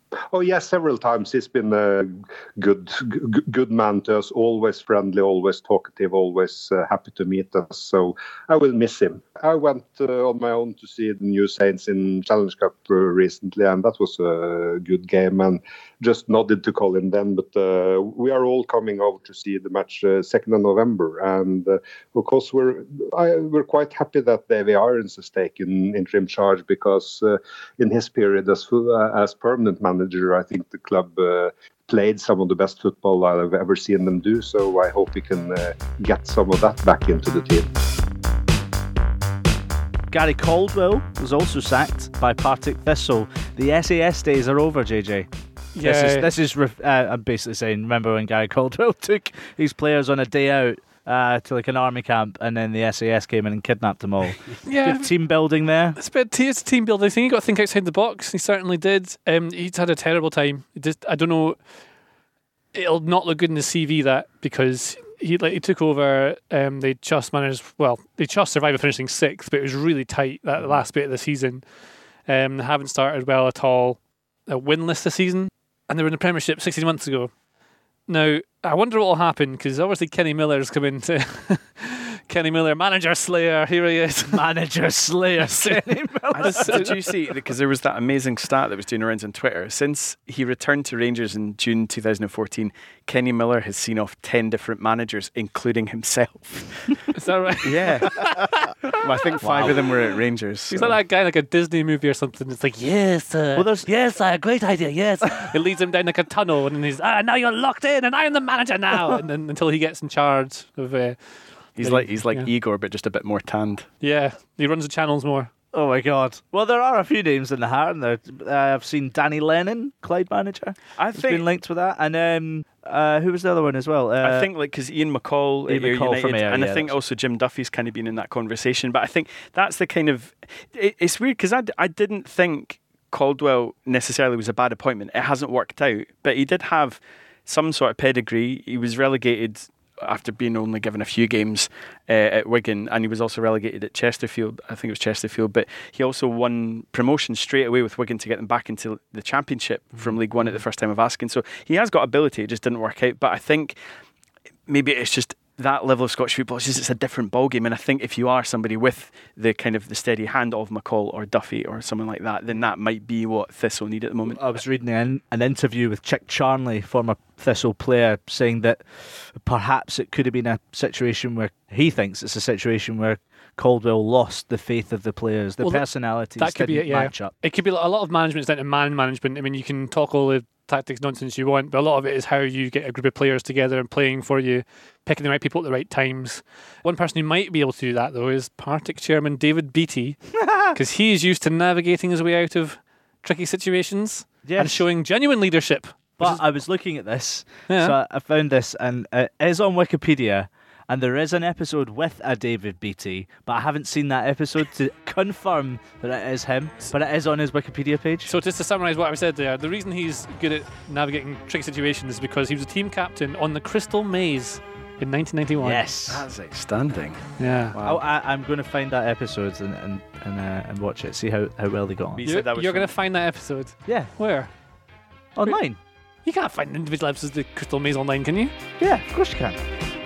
Oh yes, several times. He's been a good man to us. Always friendly, always talkative, always happy to meet us. So I will miss him. I went on my own to see the New Saints in Challenge Cup recently, and that was a good game. And just nodded to Colin then. But we are all coming over to see the match 2nd of November, and of course we're quite happy that Davy Irons is taking interim charge, because in his period as permanent manager, I think the club played some of the best football I've ever seen them do. So I hope we can get some of that back into the team. Gary Caldwell was also sacked by Partick Thistle. The SAS days are over, JJ. Yeah. I'm basically saying, remember when Gary Caldwell took his players on a day out to like an army camp, and then the SAS came in and kidnapped them all? Yeah. Good team building there. It's a team building thing. You got to think outside the box. He certainly did. He's had a terrible time. I don't know. It'll not look good in the CV, that, because he took over. They just survived finishing 6th, but it was really tight that last bit of the season. They haven't started well at all. Winless this season, and they were in the Premiership 16 months ago. Now, I wonder what will happen, because obviously Kenny Miller's come into Kenny Miller, manager slayer. Here he is, manager slayer. Kenny Miller. Did you see? Because there was that amazing stat that was doing around on Twitter. Since he returned to Rangers in June 2014, Kenny Miller has seen off 10 different managers, including himself. Is that right? Yeah. Well, I think 5 of them were at Rangers. He's like that guy, like a Disney movie or something. It's like, yes, great idea, yes. It leads him down like a tunnel, and he's, now you're locked in, and I'm the manager now. And then until he gets in charge of. He's like Igor, but just a bit more tanned. Yeah, he runs the channels more. Oh my God! Well, there are a few names in the hat, and I've seen Danny Lennon, Clyde manager. I think been linked with that, and who was the other one as well? I think because Ian McCall, Ian McCall United, from Ayr, and I think also Jim Duffy's kind of been in that conversation. But I think that's the kind of it's weird, because I didn't think Caldwell necessarily was a bad appointment. It hasn't worked out, but he did have some sort of pedigree. He was relegated after being only given a few games at Wigan, and he was also relegated at Chesterfield. I think it was Chesterfield, but he also won promotion straight away with Wigan to get them back into the Championship from League One at the first time of asking. So he has got ability, it just didn't work out. But I think maybe it's just that level of Scottish football, it's a different ballgame. And I think if you are somebody with the kind of the steady hand of McCall or Duffy or someone like that, then that might be what Thistle need at the moment. I was reading an interview with Chick Charnley, former Thistle player, saying that perhaps it could have been a situation where he thinks it's a situation where Caldwell lost the faith of the players, personalities that could didn't match up. It could be a lot of management's down to man management. I mean, you can talk all the tactics nonsense you want, but a lot of it is how you get a group of players together and playing for you, picking the right people at the right times. One person who might be able to do that, though, is Partick chairman David Beattie, because he's used to navigating his way out of tricky situations and showing genuine leadership. But I was looking at this, so I found this, and it is on Wikipedia, and there is an episode with a David Beattie, but I haven't seen that episode to confirm that it is him, but it is on his Wikipedia page. So just to summarise what I said there, the reason he's good at navigating tricky situations is because he was a team captain on the Crystal Maze in 1991. Yes. That's outstanding. Yeah. Wow. I'm going to find that episode and watch it, see how well they got on. You're going to find that episode? Yeah. Where? Online. You can't find individual episodes of the Crystal Maze online, can you? Yeah, of course you can.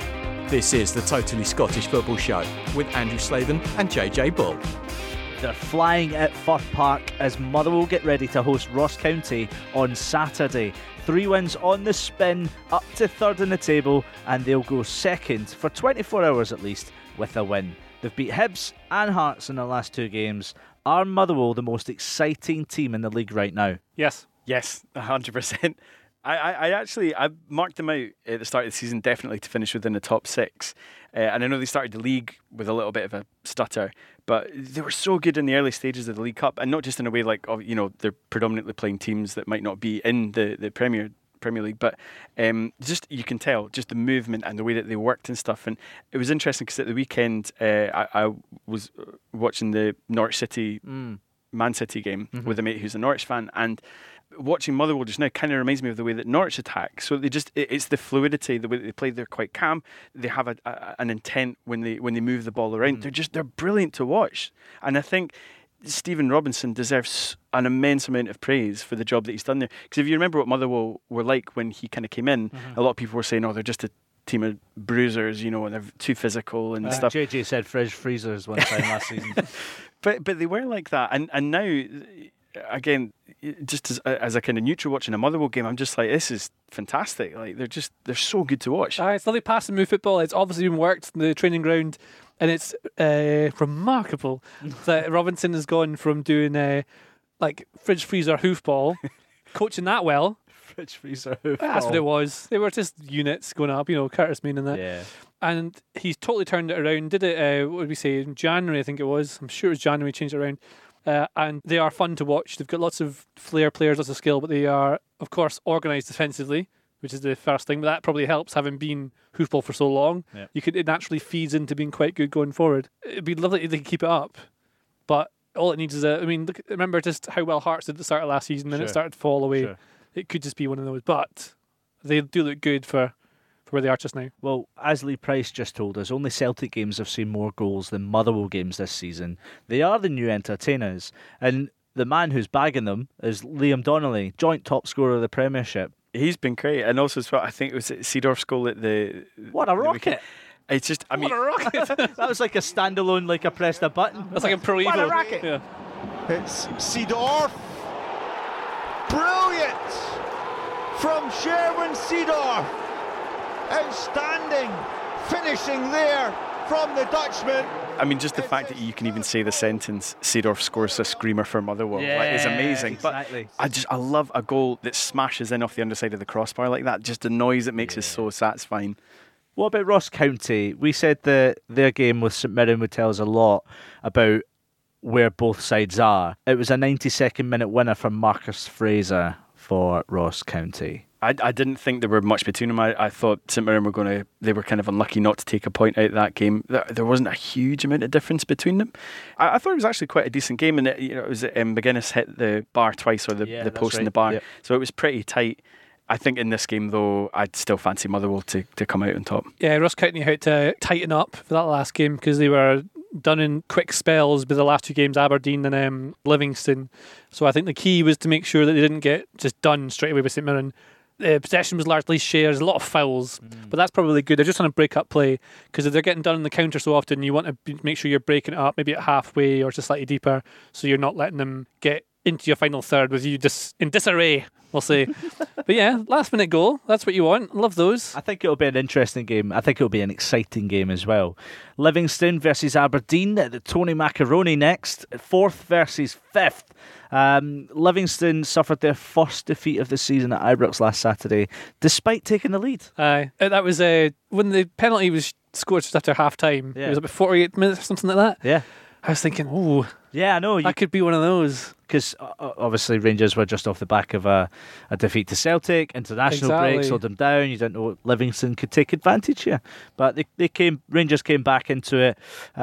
This is the Totally Scottish Football Show with Andrew Slaven and JJ Bull. They're flying at Firth Park as Motherwell get ready to host Ross County on Saturday. 3 wins on the spin, up to 3rd in the table, and they'll go 2nd for 24 hours at least with a win. They've beat Hibs and Hearts in their last 2 games. Are Motherwell the most exciting team in the league right now? Yes. Yes, 100%. I marked them out at the start of the season, definitely to finish within the top 6. And I know they started the league with a little bit of a stutter, but they were so good in the early stages of the League Cup, and not just in a way like, they're predominantly playing teams that might not be in the Premier League, but just you can tell just the movement and the way that they worked and stuff. And it was interesting because at the weekend I was watching the Norwich City Man City game with a mate who's a Norwich fan, and watching Motherwell just now kind of reminds me of the way that Norwich attack. So it's the fluidity, the way that they play. They're quite calm. They have an intent when they move the ball around. They're brilliant to watch. And I think Stephen Robinson deserves an immense amount of praise for the job that he's done there. Because if you remember what Motherwell were like when he kind of came in, a lot of people were saying, "Oh, they're just a team of bruisers, and they're too physical and stuff." JJ said fridge freezers one time last season. But they were like that, and now, again, just as a kind of neutral watching a Motherwell game, I'm just like, this is fantastic. Like they're so good to watch. It's lovely pass and move football. It's obviously been worked in the training ground, and it's remarkable that Robinson has gone from doing like fridge freezer hoofball, coaching that well. Fridge freezer hoofball. That's what it was. They were just units going up, Curtis Main and that. Yeah. And he's totally turned it around. Did it, what did we say, in January, I think it was. I'm sure it was January, changed it around. And they are fun to watch. They've got lots of flair players, lots of skill, but they are, of course, organised defensively, which is the first thing. But that probably helps, having been hoofball for so long. Yeah. It naturally feeds into being quite good going forward. It'd be lovely if they could keep it up. But all it needs is remember just how well Hearts did at the start of last season, then it started to fall away. Sure. It could just be one of those. But they do look good for where they are just now. Well, as Lee Price just told us, only Celtic games have seen more goals than Motherwell games this season. They are the new entertainers, and the man who's bagging them is Liam Donnelly, joint top scorer of the Premiership. He's been great, and also as well, I think it was Seedorf's goal at the... What a rocket! It's just, What a rocket! That was like a standalone, like I pressed a button. That's like a Pro Evo. What a rocket! Yeah. It's Seedorf. Brilliant from Sherwin Seedorf. Outstanding finishing there from the Dutchman. I mean, just the fact that you can even say the sentence, Seedorf scores a screamer for Motherwell, is amazing. Exactly. But I love a goal that smashes in off the underside of the crossbar like that. Just the noise it makes is so satisfying. What about Ross County? We said that their game with St Mirren would tell us a lot about where both sides are. It was a 92nd minute winner from Marcus Fraser for Ross County. I didn't think there were much between them. I thought St Mirren they were kind of unlucky not to take a point out of that game. There wasn't a huge amount of difference between them. I thought it was actually quite a decent game, and it was McGuinness hit the bar twice, or the post in the bar, so it was pretty tight. I think in this game, though, I'd still fancy Motherwell to come out on top. Yeah, Ross County had to tighten up for that last game because they were done in quick spells with the last two games, Aberdeen and Livingston. So I think the key was to make sure that they didn't get just done straight away with St Mirren. Possession was largely shared, a lot of fouls, but that's probably good. They're just trying to break up play, because if they're getting done on the counter so often, you want to make sure you're breaking it up, maybe at halfway or just slightly deeper, so you're not letting them get into your final third with you just in disarray, we'll say. But yeah, last minute goal, that's what you want. Love those. I think it'll be an interesting game. I think it'll be an exciting game as well. Livingston versus Aberdeen at the Tony Macaroni next, 4th versus 5th. Livingston suffered their first defeat of the season at Ibrox last Saturday, despite taking the lead. Aye, that was when the penalty was scored just after half time. It was about 48 minutes or something like that. Yeah. I was thinking, ooh, yeah, I know. That could be one of those. Because obviously Rangers were just off the back of a defeat to Celtic. International break slowed them down. You didn't know what Livingston could take advantage here. But Rangers came back into it.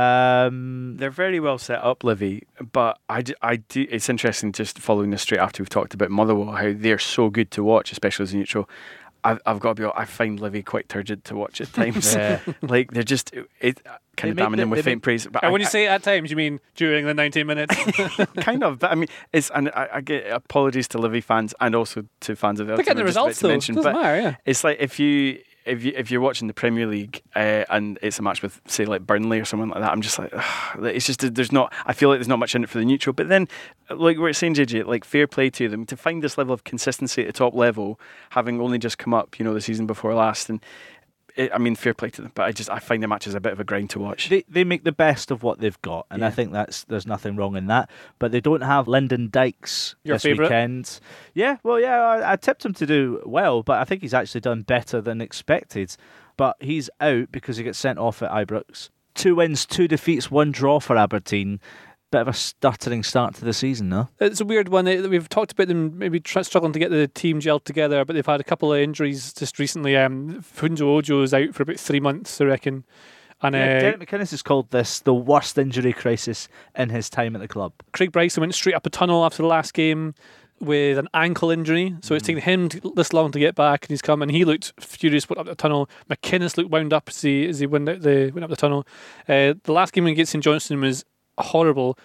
They're very well set up, Livy. But I do. It's interesting just following this straight after we've talked about Motherwell, how they're so good to watch, especially as a neutral. I've got to be honest, I find Livy quite turgid to watch at times. Like they're just kind of damning them with faint praise. But when you say at times, you mean during the 90 minutes? Kind of. But I mean, I get apologies to Livy fans and also to fans of the other team. They're getting the results though. It doesn't matter. Yeah. It's like if you're watching the Premier League and it's a match with, say, like Burnley or someone like that, I'm just like, it's just I feel like there's not much in it for the neutral. But then, like we're saying, JJ, like fair play to them to find this level of consistency at the top level, having only just come up, the season before last, and fair play to them. But I find the matches a bit of a grind to watch. They make the best of what they've got, and I think there's nothing wrong in that. But they don't have Lyndon Dykes this weekend. Yeah, well, I tipped him to do well, but I think he's actually done better than expected. But he's out because he gets sent off at Ibrox. 2 wins, 2 defeats, 1 draw for Aberdeen. Bit of a stuttering start to the season, no? It's a weird one. We've talked about them maybe struggling to get the team gelled together, but they've had a couple of injuries just recently. Funjo Ojo is out for about 3 months, I reckon. And Derek McInnes has called this the worst injury crisis in his time at the club. Craig Bryson went straight up a tunnel after the last game with an ankle injury, so it's taken him this long to get back, and he's come and he looked furious, went up the tunnel. McInnes looked wound up as he went up the tunnel. The last game against St Johnstone was horrible.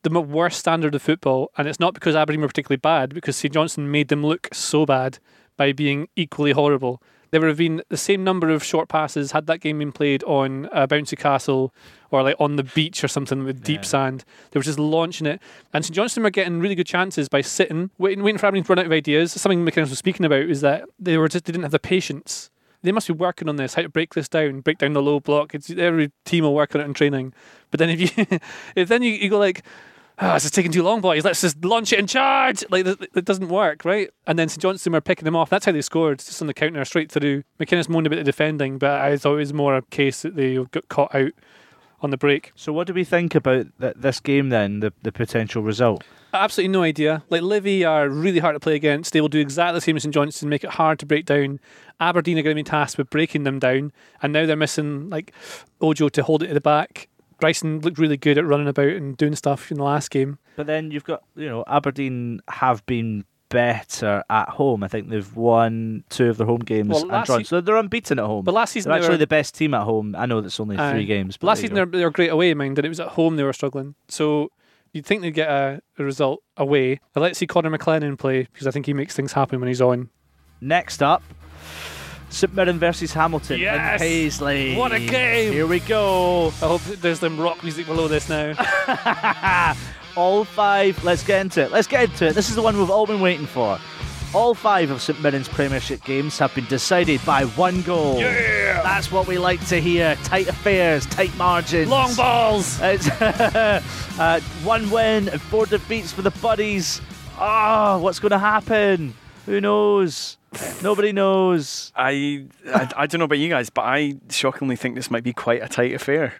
the worst standard of football, and it's not because Aberdeen were particularly bad, because St Johnstone made them look so bad by being equally horrible. There would have been the same number of short passes had that game been played on a bouncy castle or like on the beach or something with deep sand. They were just launching it. And St Johnstone were getting really good chances by sitting, waiting for Aberdeen to run out of ideas. Something McInnes was speaking about is that they didn't have the patience. They must be working on this, how to break this down, break down the low block. Every team will work on it in training. But then if then you go like, this is taking too long, boys. Let's just launch it and charge. Like, it doesn't work, right? And then St Johnstone were picking them off. That's how they scored, just on the counter, straight through. McInnes moaned about the defending, but I thought it was more a case that they got caught out on the break. So what do we think about this game then, the potential result? Absolutely no idea. Like, Livy are really hard to play against. They will do exactly the same as St Johnstone, make it hard to break down. Aberdeen are going to be tasked with breaking them down, and now they're missing like Ojo to hold it at the back. Bryson looked really good at running about and doing stuff in the last game. But then you've got, Aberdeen have been better at home. I think they've won 2 of their home games and drawn. So they're unbeaten at home. But last season they're actually the best team at home. I know that's only 3 games. But last season they were great away, mind, and it was at home they were struggling. So you'd think they'd get a result away. I'd like to see Conor McLennan play, because I think he makes things happen when he's on. Next up, St Mirren versus Hamilton in Paisley. What a game! Here we go. I hope there's some rock music below this now. All 5. Let's get into it. This is the one we've all been waiting for. All 5 of St Mirren's Premiership games have been decided by 1 goal. Yeah! That's what we like to hear. Tight affairs, tight margins. Long balls! It's 1 win and 4 defeats for the Buddies. What's going to happen? Who knows? Nobody knows. I don't know about you guys, but I shockingly think this might be quite a tight affair.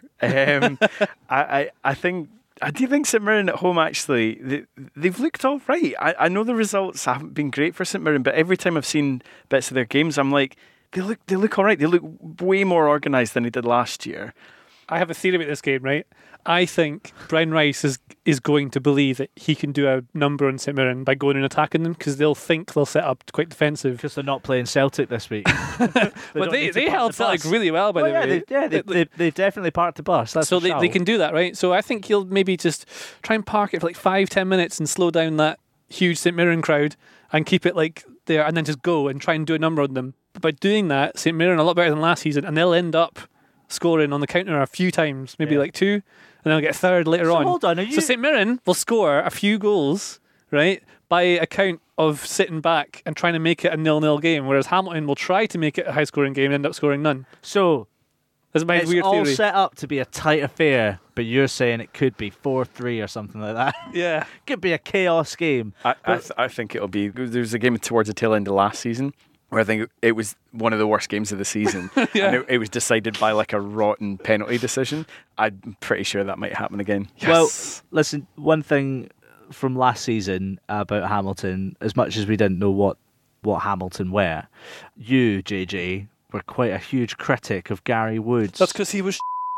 I think. Do you think St Mirren at home actually they've looked all right? I know the results haven't been great for St Mirren, but every time I've seen bits of their games, I'm like, they look all right. They look way more organised than they did last year. I have a theory about this game, right? I think Brian Rice is going to believe that he can do a number on St Mirren by going and attacking them, because they'll think they'll set up quite defensive. Because they're not playing Celtic this week. But they held Celtic really well, by the way. They've definitely parked the bus. That's so they can do that, right? So I think he'll maybe just try and park it for like 5-10 minutes and slow down that huge St Mirren crowd and keep it like there, and then just go and try and do a number on them. But by doing that, St Mirren are a lot better than last season, and they'll end up scoring on the counter a few times, maybe like 2, and then they'll get a third later on. Hold on, So St Mirren will score a few goals, right, by account of sitting back and trying to make it a 0-0 game, whereas Hamilton will try to make it a high-scoring game and end up scoring none. So that's my weird all theory. set up to be a tight affair, but you're saying it could be 4-3 or something like that. Yeah. Could be a chaos game. I think it'll be. There was a game towards the tail end of last season where I think it was one of the worst games of the season. Yeah. And it was decided by like a rotten penalty decision. I'm pretty sure that might happen again. Yes. Well, listen, one thing from last season about Hamilton, as much as we didn't know what Hamilton were, you, JJ, were quite a huge critic of Gary Woods. That's because he was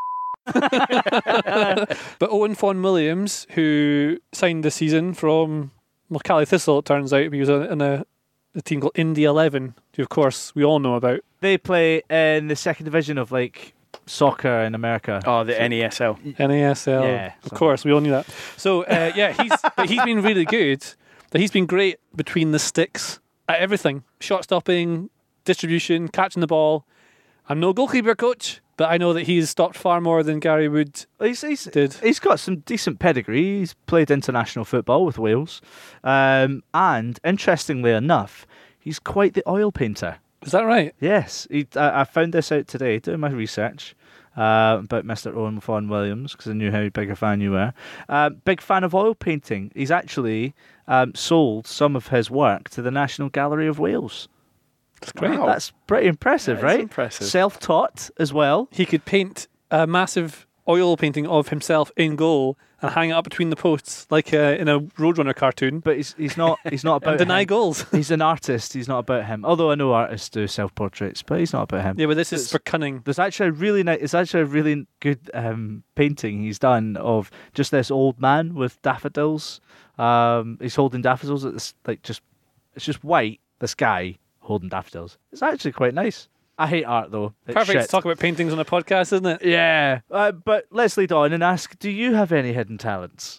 But Owen Vaughan-Williams, who signed this season from Caley Thistle, it turns out, he was in a team called Indy 11, who of course we all know about. They play in the second division of like soccer in America. Oh, the NASL. NASL. Yeah, of course, we all knew that. So he's been really good. But he's been great between the sticks at everything. Shot stopping, distribution, catching the ball. I'm no goalkeeper coach, but I know that he's stopped far more than Gary Wood did. He's got some decent pedigree. He's played international football with Wales. And interestingly enough, he's quite the oil painter. Is that right? Yes. I found this out today doing my research about Mr. Owen Vaughan-Williams, because I knew how big a fan you were. Big fan of oil painting. He's actually sold some of his work to the National Gallery of Wales. That's great. Wow. That's pretty impressive, right? Impressive. Self-taught as well. He could paint a massive oil painting of himself in goal and hang it up between the posts like in a Roadrunner cartoon. But he's not about and deny him. goals. He's an artist. He's not about him. Although I know artists do self-portraits, but he's not about him. Yeah, but this is for cunning. There's actually a really nice. It's actually a really good painting he's done of just this old man with daffodils. He's holding daffodils. It's just white. This guy holding daffodils. It's actually quite nice. I hate art though. It's Perfect shit. to talk about paintings on a podcast, isn't it? Yeah. But let's lead on and ask, do you have any hidden talents?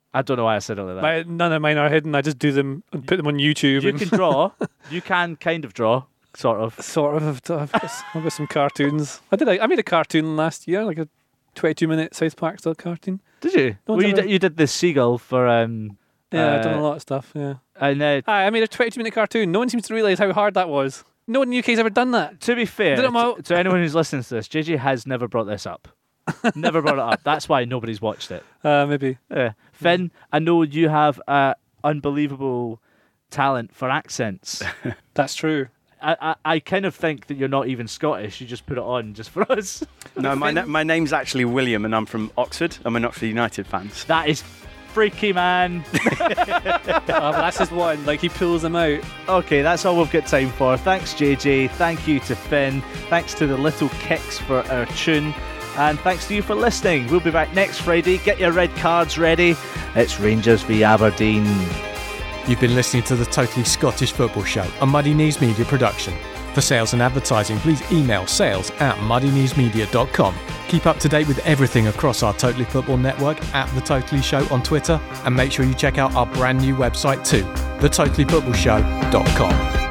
I don't know why I said all of that. None of mine are hidden. I just do them and put them on YouTube. You can draw. You can kind of draw. Sort of. I've got some cartoons. I made a cartoon last year, like a 22-minute South Park style cartoon. Did you? You did the seagull for... yeah, I've done a lot of stuff, yeah. And I made a 22-minute cartoon. No one seems to realise how hard that was. No one in the UK's ever done that. To be fair, to anyone who's listening to this, JJ has never brought this up. Never brought it up. That's why nobody's watched it. Maybe. Finn, I know you have unbelievable talent for accents. That's true. I kind of think that you're not even Scottish. You just put it on just for us. No, my name's actually William, and I'm from Oxford. I'm an Oxford United fan. That is freaky, man. But that's his one. Like, he pulls them out. Okay, that's all we've got time for. Thanks, JJ. Thank you to Finn. Thanks to the Little Kicks for our tune. And thanks to you for listening. We'll be back next Friday. Get your red cards ready. It's Rangers v Aberdeen. You've been listening to the Totally Scottish Football Show, a Muddy Knees Media production. For sales and advertising, please email sales@muddykneesmedia.com. Keep up to date with everything across our Totally Football network at The Totally Show on Twitter. And make sure you check out our brand new website too, thetotallyfootballshow.com.